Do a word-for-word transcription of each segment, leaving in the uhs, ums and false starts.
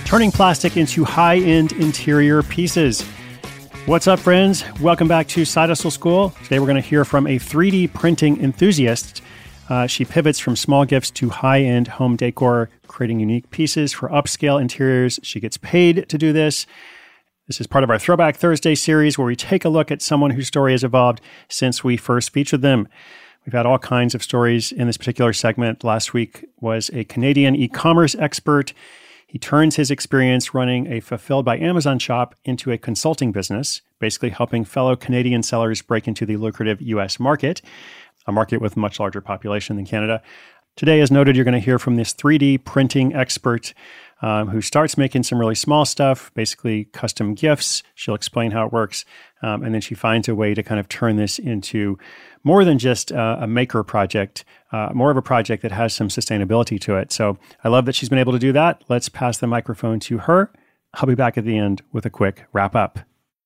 turning plastic into high-end interior pieces. What's up, friends? Welcome back to Side Hustle School. Today we're going to hear from a three D printing enthusiast. Uh, she pivots from small gifts to high-end home decor, creating unique pieces for upscale interiors. She gets paid to do this. This is part of our Throwback Thursday series where we take a look at someone whose story has evolved since we first featured them. We've had all kinds of stories in this particular segment. Last week was a Canadian e-commerce expert. He turns his experience running a Fulfilled by Amazon shop into a consulting business, basically helping fellow Canadian sellers break into the lucrative U S market, a market with a much larger population than Canada. Today, as noted, you're going to hear from this three D printing expert um, who starts making some really small stuff, basically custom gifts. She'll explain how it works. Um, and then she finds a way to kind of turn this into more than just uh, a maker project, uh, more of a project that has some sustainability to it. So I love that she's been able to do that. Let's pass the microphone to her. I'll be back at the end with a quick wrap up.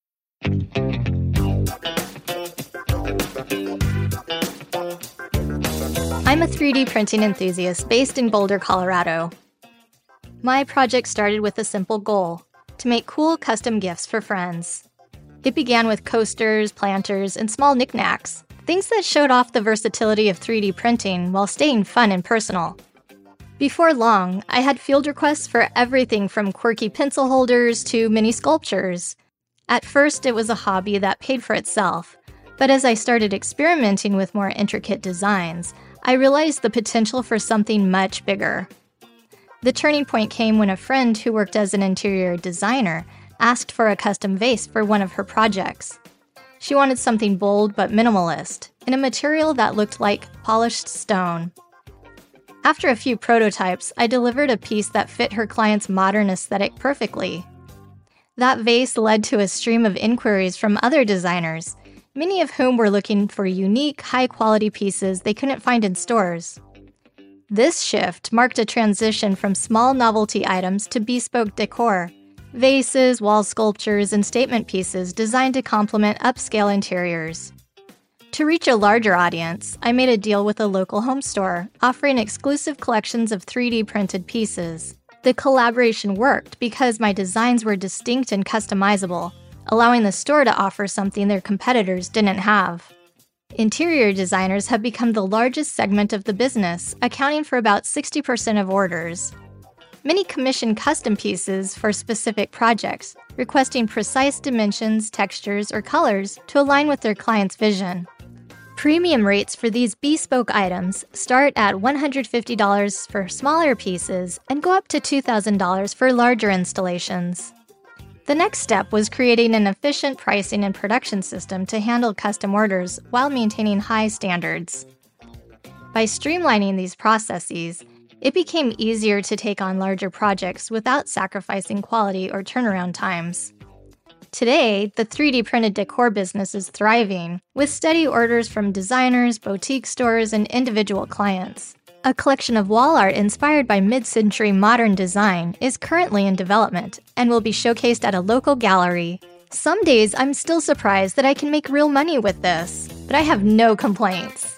I'm a three D printing enthusiast based in Boulder, Colorado. My project started with a simple goal: to make cool custom gifts for friends. It began with coasters, planters, and small knickknacks, things that showed off the versatility of three D printing while staying fun and personal. Before long, I had field requests for everything from quirky pencil holders to mini sculptures. At first, it was a hobby that paid for itself, but as I started experimenting with more intricate designs, I realized the potential for something much bigger. The turning point came when a friend who worked as an interior designer asked for a custom vase for one of her projects. She wanted something bold but minimalist, in a material that looked like polished stone. After a few prototypes, I delivered a piece that fit her client's modern aesthetic perfectly. That vase led to a stream of inquiries from other designers, many of whom were looking for unique, high-quality pieces they couldn't find in stores. This shift marked a transition from small novelty items to bespoke decor, vases, wall sculptures, and statement pieces designed to complement upscale interiors. To reach a larger audience, I made a deal with a local home store, offering exclusive collections of three D printed pieces. The collaboration worked because my designs were distinct and customizable, allowing the store to offer something their competitors didn't have. Interior designers have become the largest segment of the business, accounting for about sixty percent of orders. Many commission custom pieces for specific projects, requesting precise dimensions, textures, or colors to align with their client's vision. Premium rates for these bespoke items start at one hundred fifty dollars for smaller pieces and go up to two thousand dollars for larger installations. The next step was creating an efficient pricing and production system to handle custom orders while maintaining high standards. By streamlining these processes, it became easier to take on larger projects without sacrificing quality or turnaround times. Today, the three D printed decor business is thriving, with steady orders from designers, boutique stores, and individual clients. A collection of wall art inspired by mid-century modern design is currently in development and will be showcased at a local gallery. Some days I'm still surprised that I can make real money with this, but I have no complaints.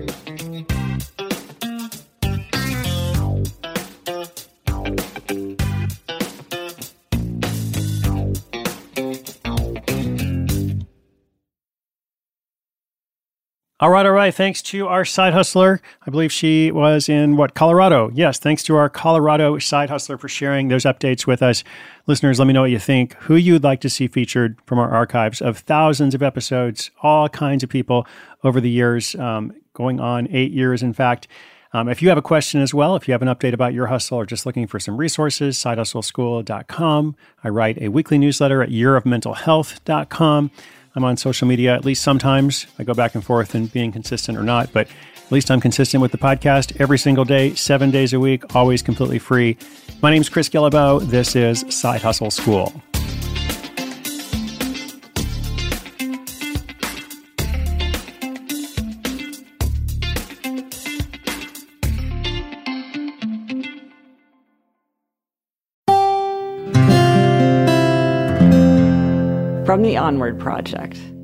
All right, all right. Thanks to our side hustler. I believe she was in, what, Colorado? Yes, thanks to our Colorado side hustler for sharing those updates with us. Listeners, let me know what you think, who you'd like to see featured from our archives of thousands of episodes, all kinds of people over the years, um, going on eight years, in fact. Um, if you have a question as well, if you have an update about your hustle or just looking for some resources, side hustle school dot com. I write a weekly newsletter at year of mental health dot com. I'm on social media at least sometimes. I go back and forth in being consistent or not, but at least I'm consistent with the podcast every single day, seven days a week, always completely free. My name's Chris Guillebeau. This is Side Hustle School. From the Onward Project.